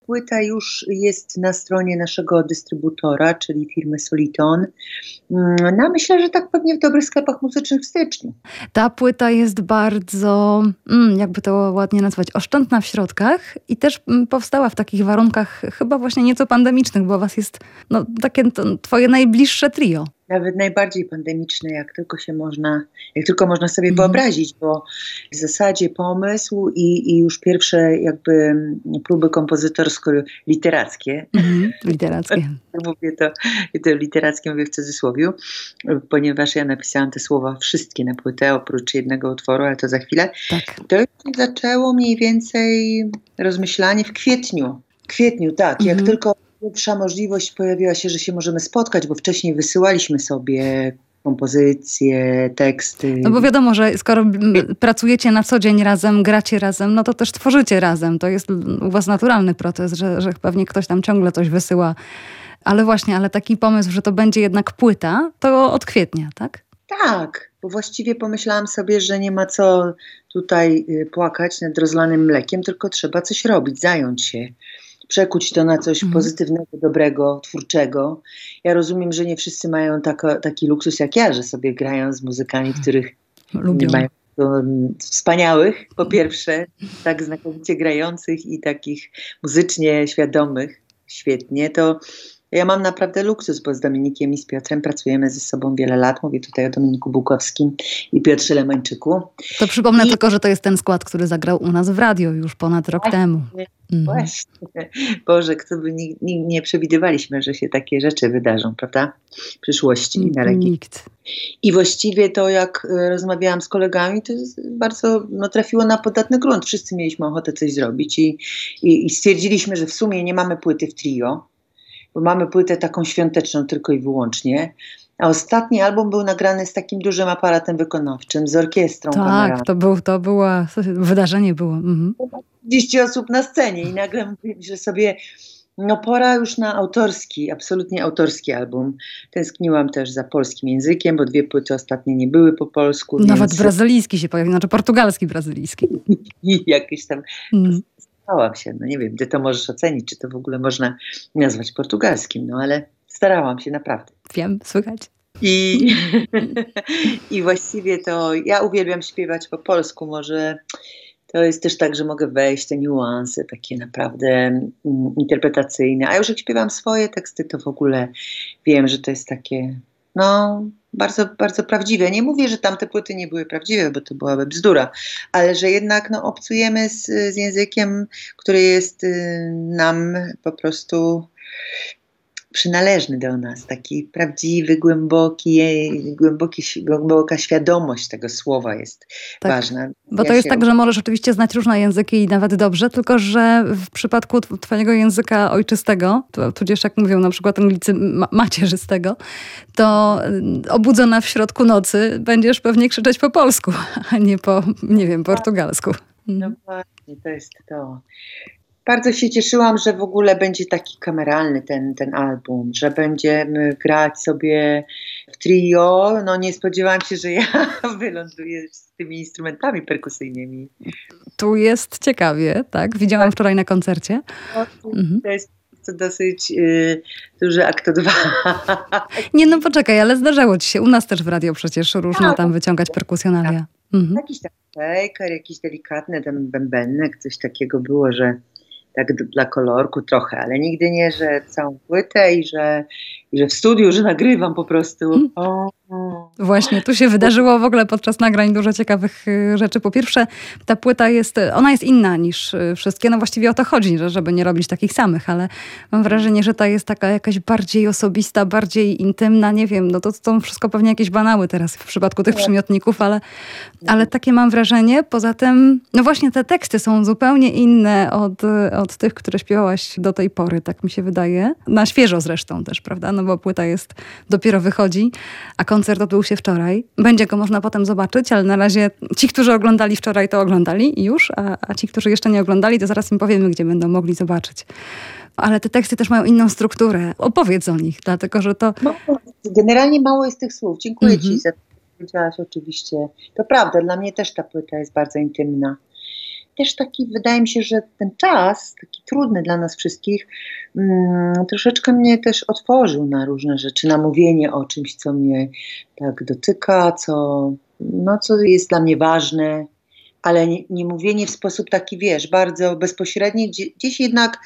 płyta już jest na stronie naszego dystrybutora, czyli firmy Soliton. No myślę, że tak pewnie w dobrych sklepach muzycznych w styczniu. Ta płyta jest bardzo, jakby to ładnie nazwać, oszczędna w środkach i też powstała w takich warunkach chyba właśnie nieco pandemicznych, bo was jest takie twoje najbliższe trio. Nawet najbardziej pandemiczne, jak tylko można sobie wyobrazić, bo w zasadzie pomysł i już pierwsze jakby próby kompozytorsko-literackie. Literackie. Mówię to literackie, mówię w cudzysłowie, ponieważ ja napisałam te słowa wszystkie na płytę, oprócz jednego utworu, ale to za chwilę. Tak. To już zaczęło mniej więcej rozmyślanie w kwietniu. Tak, jak tylko pierwsza możliwość pojawiła się, że się możemy spotkać, bo wcześniej wysyłaliśmy sobie kompozycje, teksty. No bo wiadomo, że skoro pracujecie na co dzień razem, gracie razem, no to też tworzycie razem. To jest u was naturalny proces, że pewnie ktoś tam ciągle coś wysyła. Ale taki pomysł, że to będzie jednak płyta, to od kwietnia, tak? Tak, bo właściwie pomyślałam sobie, że nie ma co tutaj płakać nad rozlanym mlekiem, tylko trzeba coś robić, zająć się. Przekuć to na coś pozytywnego, dobrego, twórczego. Ja rozumiem, że nie wszyscy mają taki luksus jak ja, że sobie grają z muzykami, których lubią. Mają wspaniałych, po pierwsze, tak znakomicie grających i takich muzycznie świadomych, świetnie, to ja mam naprawdę luksus, bo z Dominikiem i z Piotrem pracujemy ze sobą wiele lat. Mówię tutaj o Dominiku Bułkowskim i Piotrze Lemańczyku. To przypomnę tylko, że to jest ten skład, który zagrał u nas w radio już ponad rok temu. Właśnie. Boże, kto by nie przewidywaliśmy, że się takie rzeczy wydarzą, prawda? W przyszłości. Nikt. I właściwie to, jak rozmawiałam z kolegami, to bardzo trafiło na podatny grunt. Wszyscy mieliśmy ochotę coś zrobić i stwierdziliśmy, że w sumie nie mamy płyty w trio, bo mamy płytę taką świąteczną tylko i wyłącznie. A ostatni album był nagrany z takim dużym aparatem wykonawczym, z orkiestrą kameralną. Tak, to było wydarzenie było. 30 osób na scenie i nagle mówię, że sobie pora już na absolutnie autorski album. Tęskniłam też za polskim językiem, bo 2 płyty ostatnie nie były po polsku. Nawet brazylijski się pojawił, znaczy portugalski, brazylijski. I jakieś tam starałam się, nie wiem, ty to możesz ocenić, czy to w ogóle można nazwać portugalskim, ale starałam się naprawdę. Wiem, słychać. I właściwie to ja uwielbiam śpiewać po polsku, może to jest też tak, że mogę wejść te niuanse takie naprawdę interpretacyjne, a już jak śpiewam swoje teksty, to w ogóle wiem, że to jest takie bardzo, bardzo prawdziwe. Nie mówię, że tamte płyty nie były prawdziwe, bo to byłaby bzdura, ale że jednak głosujemy z językiem, który jest nam po przynależny do nas, taki prawdziwy, głęboka świadomość tego słowa jest ważna. Bo to jest tak, że możesz oczywiście znać różne języki i nawet dobrze, tylko że w przypadku twojego języka ojczystego, tudzież jak mówią na przykład Anglicy macierzystego, to obudzona w środku nocy będziesz pewnie krzyczeć po polsku, a nie po, portugalsku. No właśnie, to jest to. Bardzo się cieszyłam, że w ogóle będzie taki kameralny ten album, że będziemy grać sobie w trio. Nie spodziewałam się, że ja wyląduję z tymi instrumentami perkusyjnymi. Tu jest ciekawie, tak? Widziałam wczoraj na koncercie. To jest dosyć duży akt 2. Nie, poczekaj, ale zdarzało ci się. U nas też w radio przecież różne tam wyciągać perkusjonalia. Jakiś tam shaker, jakiś delikatny ten bębenek, coś takiego było, że tak dla kolorku trochę, ale nigdy nie, że całą płytę i że w studiu, że nagrywam po prostu. Właśnie, tu się wydarzyło w ogóle podczas nagrań dużo ciekawych rzeczy. Po pierwsze, ta płyta jest inna niż wszystkie. Właściwie o to chodzi, żeby nie robić takich samych, ale mam wrażenie, że ta jest taka jakaś bardziej osobista, bardziej intymna. Nie wiem, to wszystko pewnie jakieś banały teraz w przypadku tych przymiotników, ale takie mam wrażenie. Poza tym, właśnie te teksty są zupełnie inne od tych, które śpiewałaś do tej pory, tak mi się wydaje. Na świeżo zresztą też, prawda? Bo płyta dopiero wychodzi, a koncert odbył się wczoraj. Będzie go można potem zobaczyć, ale na razie ci, którzy oglądali wczoraj, to oglądali już, a ci, którzy jeszcze nie oglądali, to zaraz im powiemy, gdzie będą mogli zobaczyć. Ale te teksty też mają inną strukturę. Opowiedz o nich, dlatego że to... Generalnie mało jest tych słów. Dziękuję ci za to, co powiedziałaś oczywiście. To prawda, dla mnie też ta płyta jest bardzo intymna. też taki, wydaje mi się, że ten czas, taki trudny dla nas wszystkich, troszeczkę mnie też otworzył na różne rzeczy, na mówienie o czymś, co mnie tak dotyka, co jest dla mnie ważne, ale nie mówienie w sposób taki, wiesz, bardzo bezpośredni, gdzieś jednak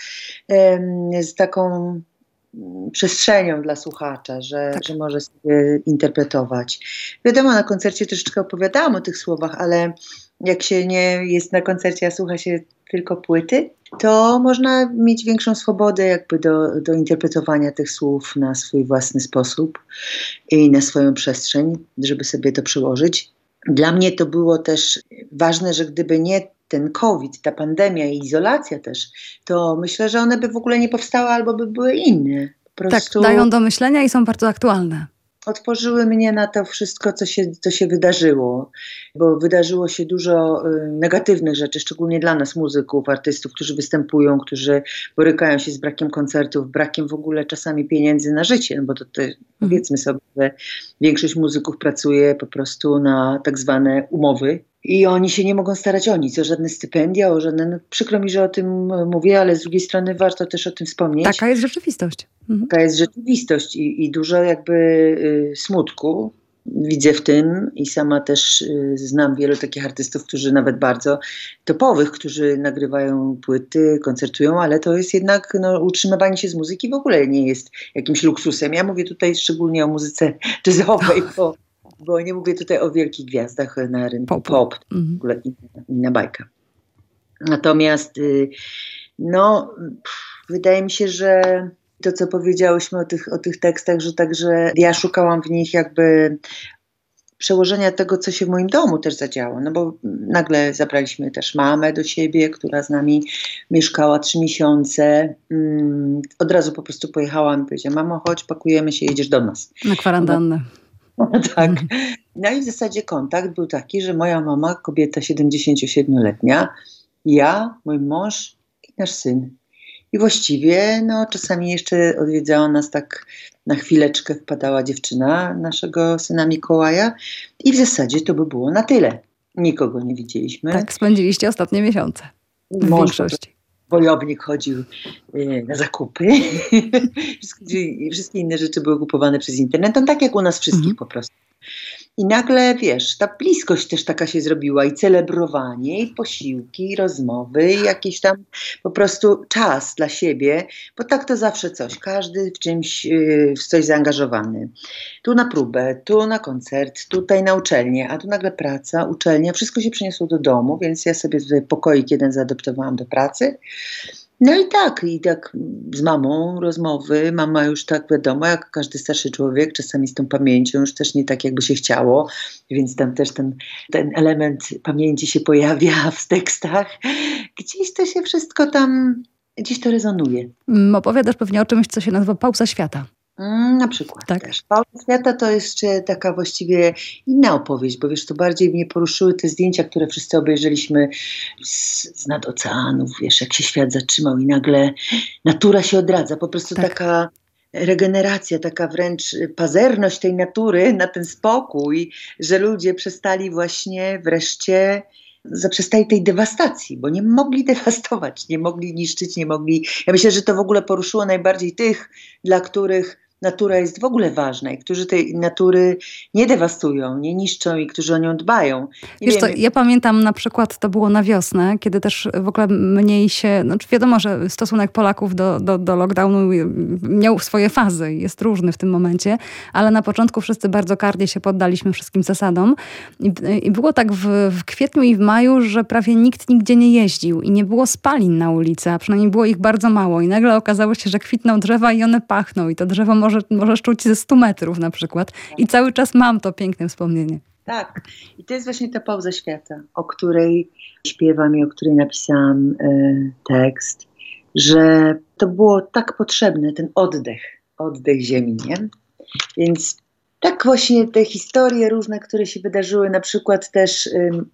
z taką przestrzenią dla słuchacza, że może sobie interpretować. Wiadomo, na koncercie troszeczkę opowiadałam o tych słowach, ale jak się nie jest na koncercie, a słucha się tylko płyty, to można mieć większą swobodę jakby do interpretowania tych słów na swój własny sposób i na swoją przestrzeń, żeby sobie to przełożyć. Dla mnie to było też ważne, że gdyby nie ten COVID, ta pandemia i izolacja też, to myślę, że one by w ogóle nie powstały albo by były inne. Po prostu Tak, dają do myślenia i są bardzo aktualne. Otworzyły mnie na to wszystko, co się wydarzyło, bo wydarzyło się dużo negatywnych rzeczy, szczególnie dla nas, muzyków, artystów, którzy występują, którzy borykają się z brakiem koncertów, brakiem w ogóle czasami pieniędzy na życie, no bo to powiedzmy sobie, że większość muzyków pracuje po prostu na tak zwane umowy i oni się nie mogą starać o nic, o żadne stypendia, o żadne, no przykro mi, że o tym mówię, ale z drugiej strony warto też o tym wspomnieć. Taka jest rzeczywistość. Taka jest rzeczywistość i dużo jakby smutku widzę w tym i sama też znam wielu takich artystów, którzy nawet bardzo topowych, którzy nagrywają płyty, koncertują, ale to jest jednak utrzymywanie się z muzyki w ogóle nie jest jakimś luksusem. Ja mówię tutaj szczególnie o muzyce jazzowej, bo nie mówię tutaj o wielkich gwiazdach na rynku pop. W ogóle inna bajka. Natomiast wydaje mi się, że to, co powiedziałyśmy o tych tekstach, że także ja szukałam w nich jakby przełożenia tego, co się w moim domu też zadziało. No bo nagle zabraliśmy też mamę do siebie, która z nami mieszkała 3 miesiące. Od razu po prostu pojechałam i powiedziałam: mamo, chodź, pakujemy się, jedziesz do nas. Na kwarantannę. Tak. No i w zasadzie kontakt był taki, że moja mama, kobieta 77-letnia, ja, mój mąż i nasz syn. I właściwie czasami jeszcze odwiedzała nas tak na chwileczkę, wpadała dziewczyna naszego syna Mikołaja i w zasadzie to by było na tyle. Nikogo nie widzieliśmy. Tak spędziliście ostatnie miesiące w większości. Wojownik chodził na zakupy. Wszystkie inne rzeczy były kupowane przez internet. No, tak jak u nas wszystkich po prostu. I nagle, wiesz, ta bliskość też taka się zrobiła i celebrowanie, i posiłki, i rozmowy, i jakiś tam po prostu czas dla siebie, bo tak to zawsze coś, każdy w coś zaangażowany. Tu na próbę, tu na koncert, tutaj na uczelnię, a tu nagle praca, uczelnia, wszystko się przeniosło do domu, więc ja sobie tutaj pokoik jeden zaadoptowałam do pracy. No i tak z mamą rozmowy, mama już tak wiadomo, jak każdy starszy człowiek, czasami z tą pamięcią już też nie tak jakby się chciało, więc tam też ten element pamięci się pojawia w tekstach. Gdzieś to się wszystko tam, gdzieś to rezonuje. Opowiadasz pewnie o czymś, co się nazywa pauza świata. Na przykład też. Pauza świata to jeszcze taka właściwie inna opowieść, bo wiesz, to bardziej mnie poruszyły te zdjęcia, które wszyscy obejrzeliśmy z nad oceanów, wiesz, jak się świat zatrzymał i nagle natura się odradza, po prostu taka regeneracja, taka wręcz pazerność tej natury na ten spokój, że ludzie przestali właśnie wreszcie zaprzestali tej dewastacji, bo nie mogli dewastować, nie mogli niszczyć, nie mogli. Ja myślę, że to w ogóle poruszyło najbardziej tych, dla których natura jest w ogóle ważna i którzy tej natury nie dewastują, nie niszczą i którzy o nią dbają. Wiesz co, ja pamiętam na przykład, to było na wiosnę, kiedy też w ogóle mniej się, wiadomo, że stosunek Polaków do lockdownu miał swoje fazy, jest różny w tym momencie, ale na początku wszyscy bardzo karnie się poddaliśmy wszystkim zasadom i było tak w kwietniu i w maju, że prawie nikt nigdzie nie jeździł i nie było spalin na ulicy, a przynajmniej było ich bardzo mało i nagle okazało się, że kwitną drzewa i one pachną i to drzewo możesz czuć ze 100 metrów na przykład. I cały czas mam to piękne wspomnienie. Tak. I to jest właśnie ta pauza świata, o której śpiewam i o której napisałam tekst, że to było tak potrzebne, ten oddech ziemi, nie? Więc tak właśnie te historie różne, które się wydarzyły, na przykład też,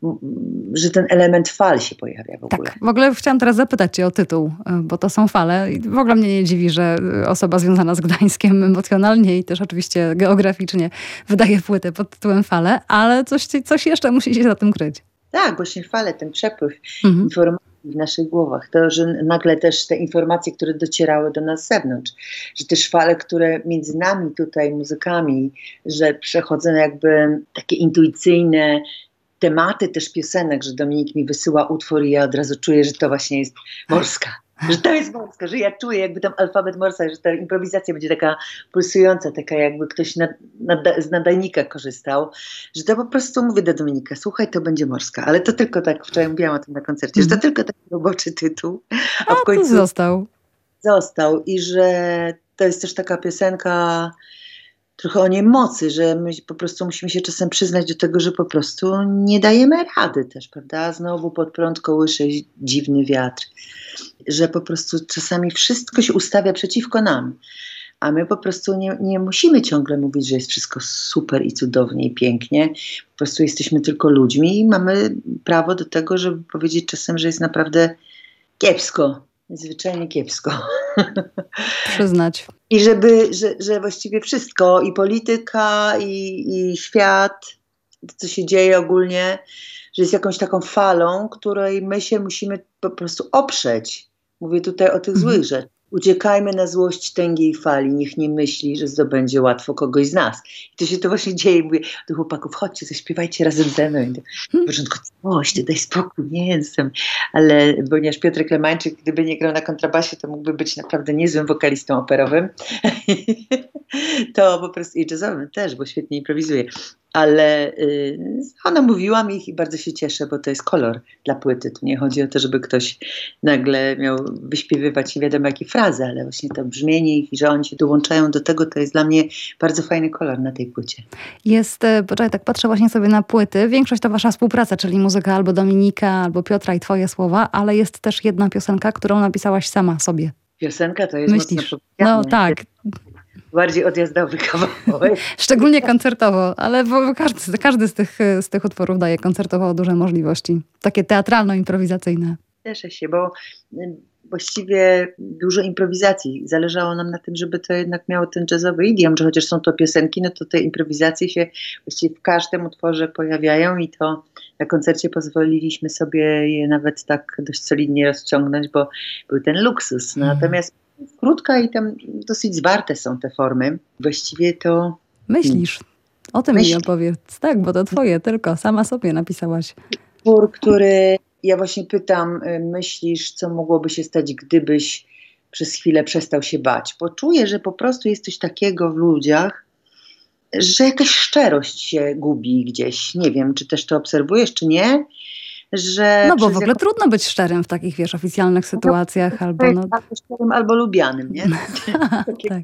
że ten element fal się pojawia w ogóle. Tak, w ogóle chciałam teraz zapytać cię o tytuł, bo to są fale i w ogóle mnie nie dziwi, że osoba związana z Gdańskiem emocjonalnie i też oczywiście geograficznie wydaje płytę pod tytułem Fale, ale coś jeszcze musi się za tym kryć. Tak, właśnie fale, ten przepływ informacji w naszych głowach, to, że nagle też te informacje, które docierały do nas z zewnątrz, że też fale, które między nami tutaj, muzykami, że przechodzą jakby takie intuicyjne tematy też piosenek, że Dominik mi wysyła utwór i ja od razu czuję, że to właśnie jest Morska. Że to jest Morska, że ja czuję jakby tam alfabet Morsa, że ta improwizacja będzie taka pulsująca, taka jakby ktoś z nadajnika korzystał, że to po prostu mówię do Dominika, słuchaj, to będzie Morska, ale to tylko tak, wczoraj mówiłam o tym na koncercie, że to tylko taki roboczy tytuł, a w końcu został i że to jest też taka piosenka trochę o niemocy, że my po prostu musimy się czasem przyznać do tego, że po prostu nie dajemy rady też, prawda? Znowu pod prąd kołysze dziwny wiatr, że po prostu czasami wszystko się ustawia przeciwko nam, a my po prostu nie musimy ciągle mówić, że jest wszystko super i cudownie i pięknie, po prostu jesteśmy tylko ludźmi i mamy prawo do tego, żeby powiedzieć czasem, że jest naprawdę kiepsko. Zwyczajnie kiepsko. Przyznać. I że właściwie wszystko, i polityka, i świat, to co się dzieje ogólnie, że jest jakąś taką falą, której my się musimy po prostu oprzeć. Mówię tutaj o tych złych rzeczach. Uciekajmy na złość tęgiej fali, niech nie myśli, że zdobędzie łatwo kogoś z nas. I to się to właśnie dzieje. Mówię do chłopaków, chodźcie, zaśpiewajcie razem ze mną. W początku, coś, ty daj spokój, nie jestem. Ale ponieważ Piotrek Lemańczyk, gdyby nie grał na kontrabasie, to mógłby być naprawdę niezłym wokalistą operowym. To po prostu i jazzowym też, bo świetnie improwizuje. Ale ona mówiła mi i bardzo się cieszę, bo to jest kolor dla płyty. Tu nie chodzi o to, żeby ktoś nagle miał wyśpiewywać nie wiadomo jakie frazy, ale właśnie to brzmienie ich i że oni się dołączają do tego, to jest dla mnie bardzo fajny kolor na tej płycie. Jest, poczekaj, tak patrzę właśnie sobie na płyty. Większość to wasza współpraca, czyli muzyka albo Dominika, albo Piotra i twoje słowa, ale jest też jedna piosenka, którą napisałaś sama sobie. Piosenka to jest Myślisz? mocno powiedziane. No tak. Bardziej odjazdowy kawałek. Szczególnie koncertowo, ale każdy z tych utworów daje koncertowo duże możliwości. Takie teatralno-improwizacyjne. Cieszę się, bo właściwie dużo improwizacji. Zależało nam na tym, żeby to jednak miało ten jazzowy idiom, że chociaż są to piosenki, no to te improwizacje się właściwie w każdym utworze pojawiają i to na koncercie pozwoliliśmy sobie je nawet tak dość solidnie rozciągnąć, bo był ten luksus. Natomiast krótka i tam dosyć zwarte są te formy. Właściwie to... Myślisz? O tym mi opowiedz. Tak, bo to twoje tylko. Sama sobie napisałaś. Utwór, który ja właśnie pytam, myślisz, co mogłoby się stać, gdybyś przez chwilę przestał się bać? Bo czuję, że po prostu jest coś takiego w ludziach, że jakaś szczerość się gubi gdzieś. Nie wiem, czy też to obserwujesz, czy nie. Że no bo w ogóle trudno być szczerym w takich, wiesz, oficjalnych sytuacjach. Albo szczerym, albo lubianym, nie? Tak.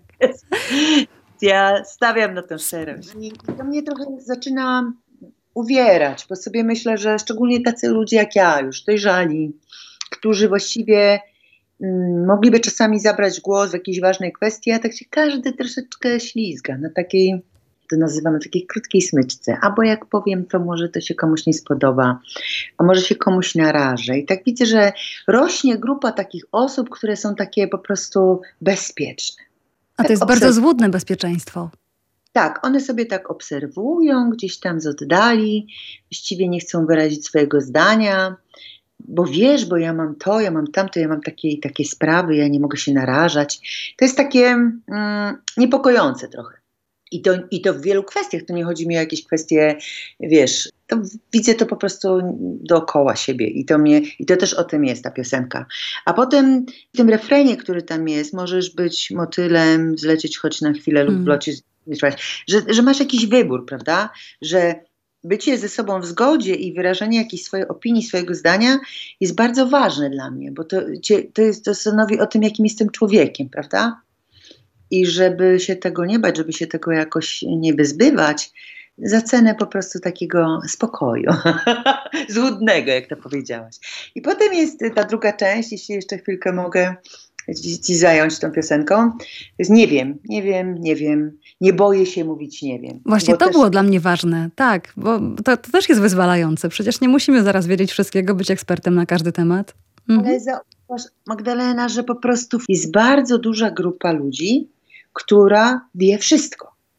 Ja stawiam na tę szczerość. I to mnie trochę zaczyna uwierać, bo sobie myślę, że szczególnie tacy ludzie jak ja, już dojrzali, którzy właściwie mogliby czasami zabrać głos w jakiejś ważnej kwestii, a tak się każdy troszeczkę ślizga na takiej, to nazywamy takiej krótkiej smyczce, albo jak powiem, to może to się komuś nie spodoba, a może się komuś narażę. I tak widzę, że rośnie grupa takich osób, które są takie po prostu bezpieczne. A to jest bardzo złudne bezpieczeństwo. Tak, one sobie tak obserwują, gdzieś tam z oddali, właściwie nie chcą wyrazić swojego zdania, bo wiesz, bo ja mam to, ja mam tamto, ja mam takie sprawy, ja nie mogę się narażać. To jest takie niepokojące trochę. I to w wielu kwestiach, to nie chodzi mi o jakieś kwestie, wiesz, to widzę to po prostu dookoła siebie i to też o tym jest ta piosenka. A potem w tym refrenie, który tam jest, możesz być motylem, zlecieć choć na chwilę lub w locie, że masz jakiś wybór, prawda, że bycie ze sobą w zgodzie i wyrażanie jakiejś swojej opinii, swojego zdania jest bardzo ważne dla mnie, bo to stanowi o tym, jakim jestem człowiekiem, prawda? I żeby się tego nie bać, żeby się tego jakoś nie wyzbywać, za cenę po prostu takiego spokoju, złudnego, jak to powiedziałaś. I potem jest ta druga część, jeśli jeszcze chwilkę mogę ci zająć tą piosenką. To jest nie wiem, nie boję się mówić nie wiem. Właśnie to było dla mnie ważne, tak, bo to też jest wyzwalające. Przecież nie musimy zaraz wiedzieć wszystkiego, być ekspertem na każdy temat. Ale zauważ, Magdalena, że po prostu jest bardzo duża grupa ludzi, która wie wszystko.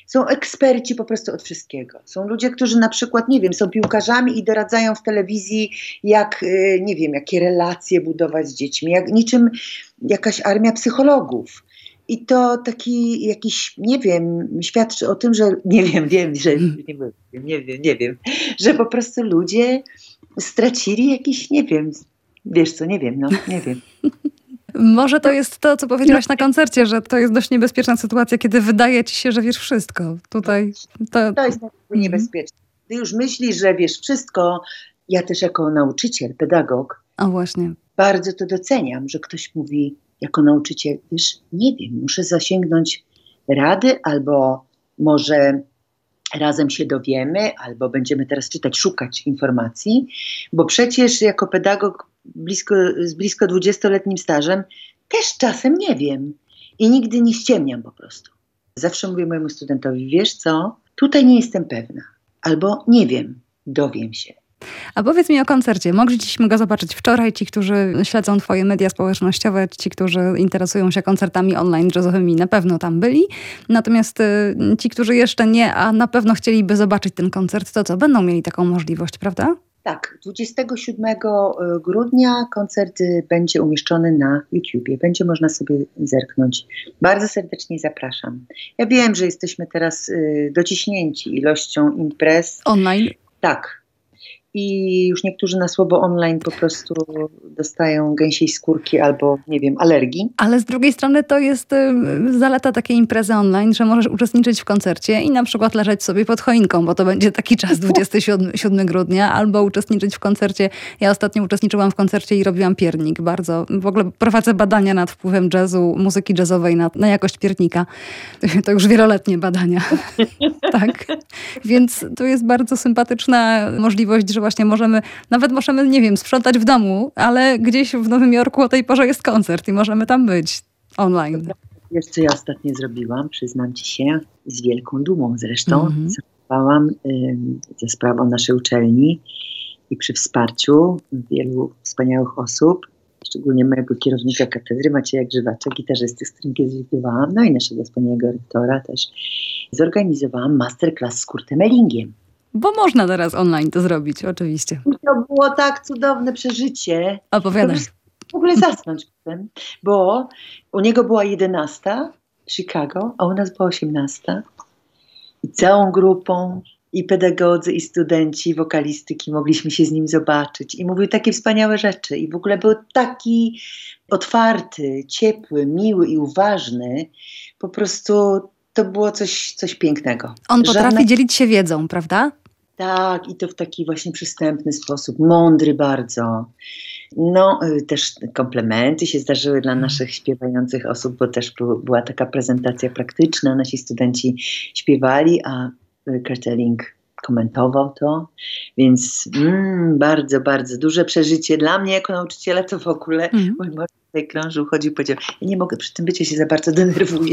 są eksperci po prostu od wszystkiego. Są ludzie, którzy na przykład, nie wiem, są piłkarzami i doradzają w telewizji, jak, nie wiem, jakie relacje budować z dziećmi, jak niczym jakaś armia psychologów. I to taki jakiś, nie wiem, świadczy o tym, że nie wiem, że po prostu ludzie stracili jakiś, nie wiem, wiesz co, nie wiem. Może to jest to, co powiedziałaś na koncercie, że to jest dość niebezpieczna sytuacja, kiedy wydaje ci się, że wiesz wszystko. Tutaj to jest niebezpieczne. Ty już myślisz, że wiesz wszystko. Ja też jako nauczyciel, pedagog, właśnie. bardzo to doceniam, że ktoś mówi jako nauczyciel, wiesz, nie wiem, muszę zasięgnąć rady, albo może razem się dowiemy, albo będziemy teraz szukać informacji, bo przecież jako pedagog z blisko 20-letnim stażem też czasem nie wiem i nigdy nie ściemniam po prostu. Zawsze mówię mojemu studentowi, wiesz co, tutaj nie jestem pewna, albo nie wiem, dowiem się. A powiedz mi o koncercie. Mogliśmy go zobaczyć wczoraj. Ci, którzy śledzą twoje media społecznościowe, ci, którzy interesują się koncertami online jazzowymi, na pewno tam byli. Natomiast ci, którzy jeszcze nie, a na pewno chcieliby zobaczyć ten koncert, to co? Będą mieli taką możliwość, prawda? Tak, 27 grudnia koncert będzie umieszczony na YouTubie. Będzie można sobie zerknąć. Bardzo serdecznie zapraszam. Ja wiem, że jesteśmy teraz dociśnięci ilością imprez. Online? Tak. I już niektórzy na słowo online po prostu dostają gęsiej skórki albo, nie wiem, alergii. Ale z drugiej strony to jest zaleta takiej imprezy online, że możesz uczestniczyć w koncercie i na przykład leżeć sobie pod choinką, bo to będzie taki czas 27 grudnia, albo uczestniczyć w koncercie. Ja ostatnio uczestniczyłam w koncercie i robiłam piernik. Bardzo, w ogóle prowadzę badania nad wpływem jazzu, muzyki jazzowej na jakość piernika. To już wieloletnie badania. Tak. Więc to jest bardzo sympatyczna możliwość, że właśnie możemy, nie wiem, sprzątać w domu, ale gdzieś w Nowym Jorku o tej porze jest koncert i możemy tam być online. Wiesz, co ja ostatnio zrobiłam? Przyznam ci się, z wielką dumą zresztą. Zarządzałam ze sprawą naszej uczelni i przy wsparciu wielu wspaniałych osób, szczególnie mojego kierownika katedry, Macieja Grzywacza, gitarzysty, z którym kiedyś byłam, no i naszego wspaniałego rektora też, zorganizowałam masterclass z Kurtem Ellingiem. Bo można teraz online to zrobić, oczywiście. To było tak cudowne przeżycie. Opowiadaj. W ogóle zasnąć potem, bo u niego była 11 w Chicago, a u nas była 18. I całą grupą, i pedagodzy, i studenci wokalistyki mogliśmy się z nim zobaczyć. I mówił takie wspaniałe rzeczy. I w ogóle był taki otwarty, ciepły, miły i uważny. Po prostu to było coś pięknego. On potrafi dzielić się wiedzą, prawda? Tak, i to w taki właśnie przystępny sposób, mądry bardzo. No, też komplementy się zdarzyły dla naszych śpiewających osób, bo też była taka prezentacja praktyczna. Nasi studenci śpiewali, a Kurt Elling komentował to, więc bardzo, bardzo duże przeżycie. Dla mnie jako nauczyciela to w ogóle mój mąż tutaj krążył, chodził, powiedział, ja nie mogę przy tym bycie, się za bardzo denerwuję.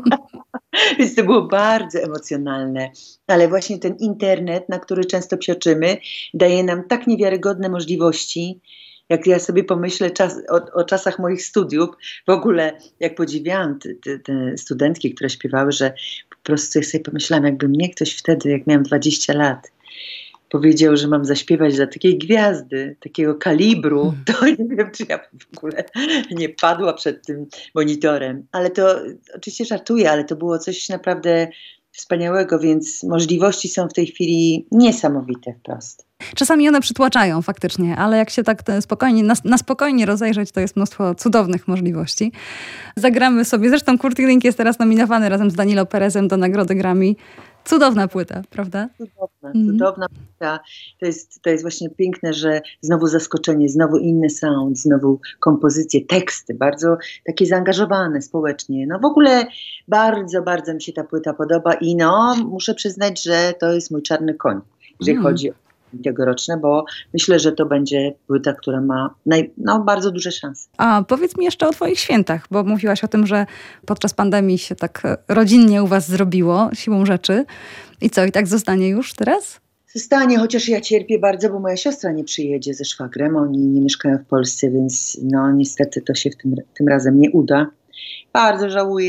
Więc to było bardzo emocjonalne. Ale właśnie ten internet, na który często psioczymy, daje nam tak niewiarygodne możliwości. Jak ja sobie pomyślę o czasach moich studiów, w ogóle jak podziwiałam te studentki, które śpiewały, że po prostu ja sobie pomyślałam, jakby mnie ktoś wtedy, jak miałam 20 lat, powiedział, że mam zaśpiewać dla takiej gwiazdy, takiego kalibru, to nie wiem, czy ja w ogóle nie padła przed tym monitorem. Ale to, oczywiście żartuję, ale to było coś naprawdę wspaniałego, więc możliwości są w tej chwili niesamowite wprost. Czasami one przytłaczają faktycznie, ale jak się tak spokojnie, na spokojnie rozejrzeć, to jest mnóstwo cudownych możliwości. Zagramy sobie, zresztą Kurt Elling jest teraz nominowany razem z Danilo Perezem do nagrody Grammy. Cudowna płyta, prawda? Cudowna płyta. To jest właśnie piękne, że znowu zaskoczenie, znowu inny sound, znowu kompozycje, teksty, bardzo takie zaangażowane społecznie. No w ogóle bardzo, bardzo mi się ta płyta podoba i no muszę przyznać, że to jest mój czarny koń, jeżeli chodzi o tegoroczne, bo myślę, że to będzie płyta, która ma bardzo duże szanse. A powiedz mi jeszcze o twoich świętach, bo mówiłaś o tym, że podczas pandemii się tak rodzinnie u was zrobiło, siłą rzeczy. I co, i tak zostanie już teraz? Zostanie, chociaż ja cierpię bardzo, bo moja siostra nie przyjedzie ze szwagrem, oni nie mieszkają w Polsce, więc no niestety to się tym razem nie uda. Bardzo żałuję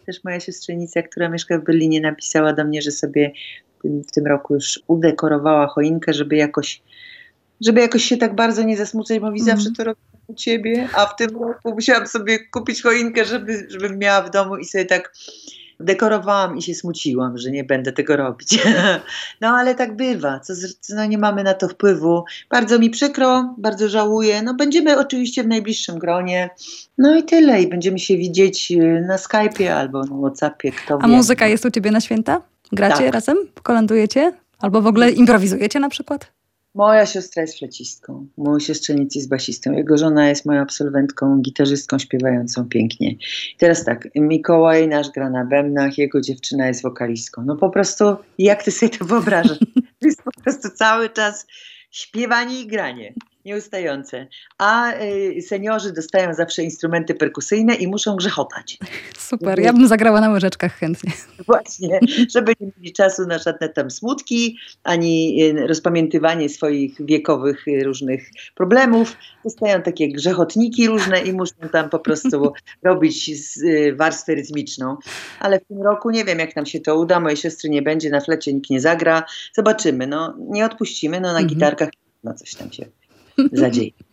też moja siostrzenica, która mieszka w Berlinie, napisała do mnie, że sobie w tym roku już udekorowała choinkę, żeby jakoś się tak bardzo nie zasmucać, mówi, zawsze to robię u ciebie, a w tym roku musiałam sobie kupić choinkę, żebym miała w domu i sobie tak dekorowałam i się smuciłam, że nie będę tego robić. No ale tak bywa, no, nie mamy na to wpływu. Bardzo mi przykro, bardzo żałuję. No będziemy oczywiście w najbliższym gronie. No i tyle. I będziemy się widzieć na Skype'ie albo na WhatsAppie, kto wie. A muzyka jest u ciebie na święta? Gracie razem? Kolędujecie? Albo w ogóle improwizujecie na przykład? Moja siostra jest flecistką, mój siostrzeniec jest basistą, jego żona jest moją absolwentką, gitarzystką śpiewającą pięknie. I teraz tak, Mikołaj nasz gra na bębnach, jego dziewczyna jest wokalistką. No po prostu, jak ty sobie to wyobrażasz? To jest po prostu cały czas śpiewanie i granie, nieustające. A seniorzy dostają zawsze instrumenty perkusyjne i muszą grzechotać. Super, ja bym zagrała na łyżeczkach chętnie. Właśnie, żeby nie mieli czasu na żadne tam smutki, ani rozpamiętywanie swoich wiekowych różnych problemów. Dostają takie grzechotniki różne i muszą tam po prostu robić warstwę rytmiczną. Ale w tym roku nie wiem, jak nam się to uda. Mojej siostry nie będzie, na flecie nikt nie zagra. Zobaczymy, no nie odpuścimy, no na gitarkach no coś tam się zadzieje.